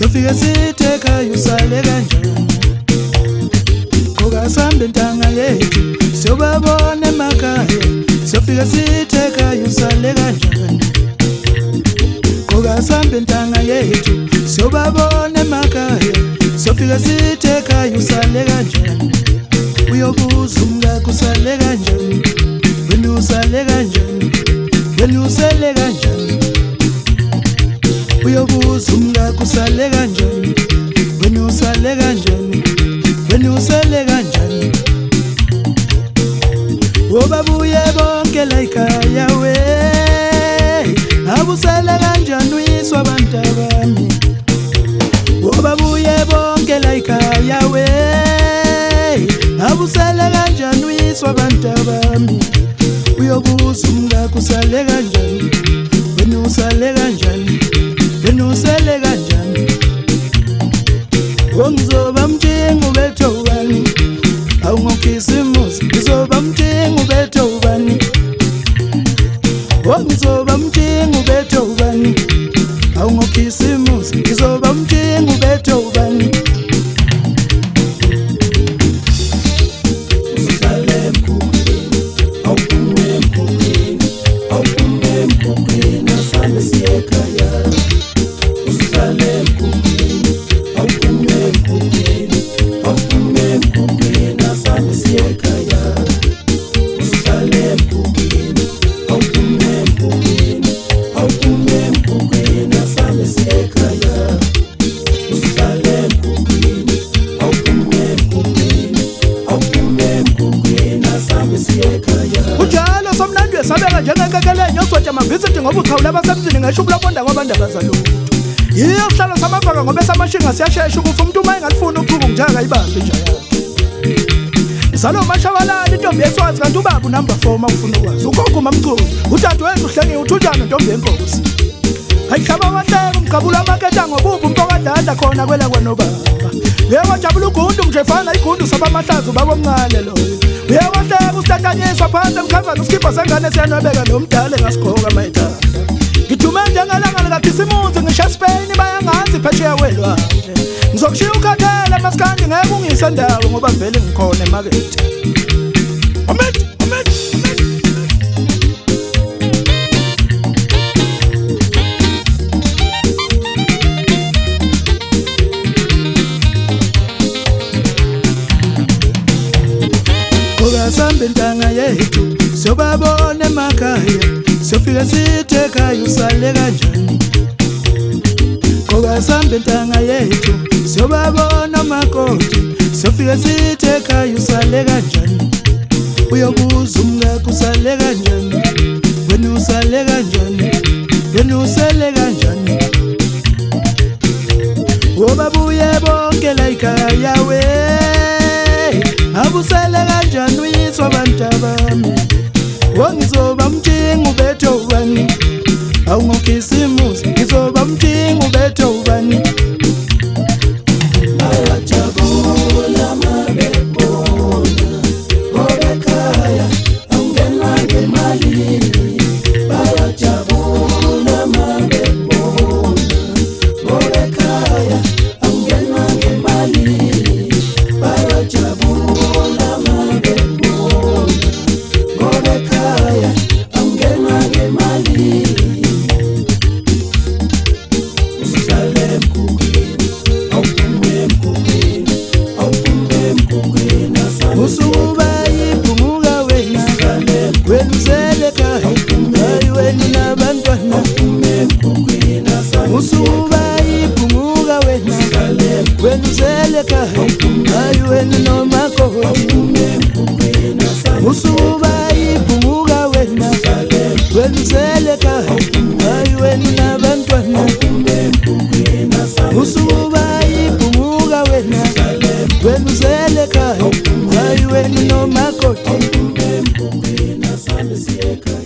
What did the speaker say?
sofika sitheka usale kanjani kokasambe ntanga yethu siyobabona emakhaya sofika sitheka usale kanjani kokasambe ntanga yethu siyobabona emakhaya sofika sitheka usale kanjani uyobuza umngakho usale kanjani wena usale kanjani wena usale kanjani uyobuza umngakho usale kanjani wena usale kanjani wena usale kanjani obabuye bonke la ekhaya we abusale kanjani uyiswa abantu abami obabuye bonke la ekhaya we abusale kanjani uyiswa abantu abami uyobuza umngakho usale kanjani wena usale kanjani wena usale kanjani ngizoba mthengu bethu ubani awungokhisimusi ngizoba mthengu bethu ubani ngizoba mthengu bethu ubani awungokhisimusi ngizoba mthengu bethu ubani Ujalo somnandwe sabeka njengenkekelenyo sotsha mavisithi ngoba uqhawula abasemzini ngisho kulabonda kwabandaba zalutho yiyo sihlalo samavaka ngoba esamashinga siyashesha ukufa umuntu uma engalifuna ukuphuka njaka ibambe nje yakhe salo mashabalala intombi yeswazi kanti ubaba unumber 4 makufuna ukwazi ukoguma mchulu uthathu wethu uhlengiwe uthunjana ntombi yenkosi ayihlaba wahleka umqabula amaketha ngobuphi umpokadada khona kwela kwanobaba yebo jabula ugundu nje fana igundu sabamahlazo babomncane loyo uyawahleka usitatanyiswa phansi emkhazana uskipha sengane siyanwebeka nomdala engasigqoka mayithanda ngithume njengelanga likakhisimusi ngisho Spain bayangazi phesheya welwandle ngizokushiya ukhathele maskandi ngeke ungise ndawo ngoba vele ngikhona emakethe amethi kokasambe ntanga yethu siyobabona emakhaya siyofika sitheka usale kanjani kokasambe ntanga yethu siyobabona makoti siyofika sitheka usale kanjani uyobuza umngakho usale kanjani wena usale kanjani wena usale kanjani obabuye bonke la ekhaya we abusale kanjani uyiswa abantu abami ngizoba mthengu bethu ubani awungokhisimusi ngizoba mthengu bethu ubani bayajabula mabebona ngoba ekhaya awungenwa ngemali bayajabula mabebona ngoba ekhaya awungenwa ngemali bayajabula usuba iphumuka wena wenuzele ekhaya hayi wena nabantwana usuba iphumuka wena wenuzele ekhaya hayi wena nomakoti usuba iphumuka wena wenuzele ekhaya hayi wena nabantwana usuba iphumuka wena wenuzele ekhaya hayi wena nomakoti